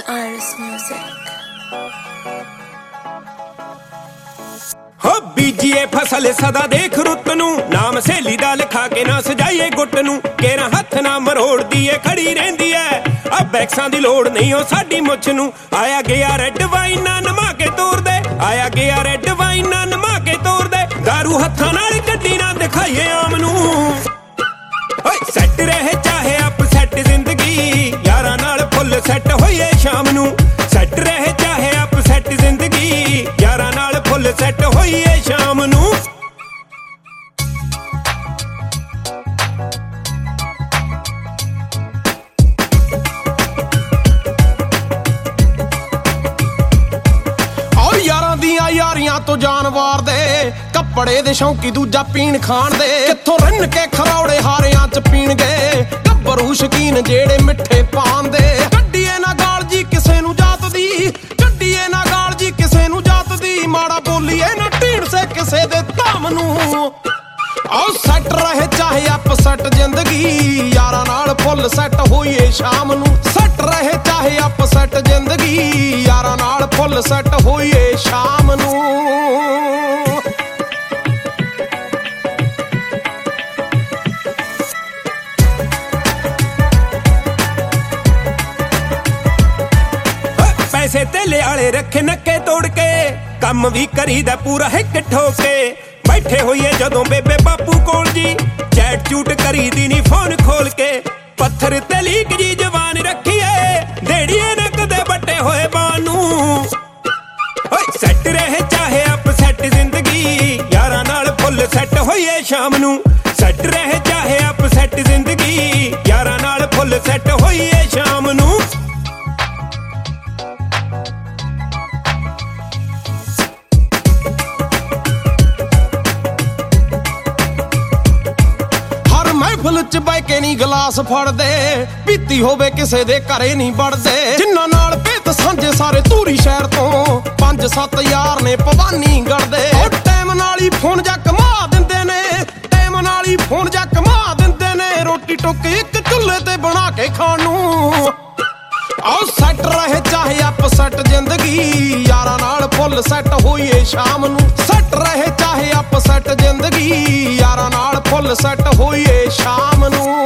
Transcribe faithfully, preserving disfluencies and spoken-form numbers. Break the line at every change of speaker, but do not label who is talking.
Iris Music।
हो VGA फसल सदा देख रुत नू नाम सहेली दा लिखा के ना सजाइए गुट नू केरा हथ ना मरोड़ दीए खड़ी रहिंदी है अब बैक्सां दी लोड़ नहीं हो साडी मुछ नू आया गया रेड वाइन ना नमा के तोड़ दे आया गया रेड वाइन ना नमा के तोड़ दे दारू हत्थां नाल कड्डी ना दिखाइए आम नू ओए सैट रहे चाहे अपसैट जिंदगी यारां नाल फुल सैट होइए शाम नू सैट रहे चाहे अपसैट जिंदगी यारां नाल फुल सैट होइए शाम नू
आओ यारां दियां यारियां तो जानवार दे कपड़े दे शौकी दूजा पीण खाण दे कित्थों रन के खरौड़े हारियां च पीण गए गब्बरू शकीन जेड़े मिठे पान दे कड्डीए ना गाल जी किसे नू जात दी कड्डीए ना गाल जी किसे नू जात दी माड़ा बोलीए ना ढीड़ से किसे दे धाम नू आओ सैट रहे चाहे अपसैट जिंदगी यारां नाल फुल सैट होइए शाम नू सैट रहे चाहे अपसैट जिंदगी यारां नाल फुल सैट होइए शाम नू
पैसे तेले आले रखे नक्के तोड़ के कम भी करीदा पूरा हिक ठोके बैठे होइए जदों बेबे बापू कोल जी चैट चूट करीदी नी फोन खोल के पत्थर ते लीक जी जवान रखिए देड़िए न कदे बट्टे होए बानू ओए सैट रहे चाहे अपसैट जिंदगी यारां नाल फुल सैट होइए शाम नू सैट रहे चाहे अपसैट जिंदगी यारां नाल फुल सैट होइए शाम नू
महफिल च बैठ के नी गलास फड़दे पीती होवे किसे दे घरे नी बढ़दे जिन्ना नाल भेत सांझे सारे धूरी शहर तो पंज सत्त यार ने पवानी गढ़दे ओ टाइम नाल ही फोन जा कमा दिंदे ने टाइम नाल ही फोन जा कमा दिंदे ने रोटी टुक एक चुल्हे ते बना के खाण नू आओ सैट रहे चाहे अपसैट जिंदगी यारां नाल फुल सैट होइए शाम नू सैट रहे चाहे अपसैट जिंदगी यारां नाल फुल सैट होइए शाम नू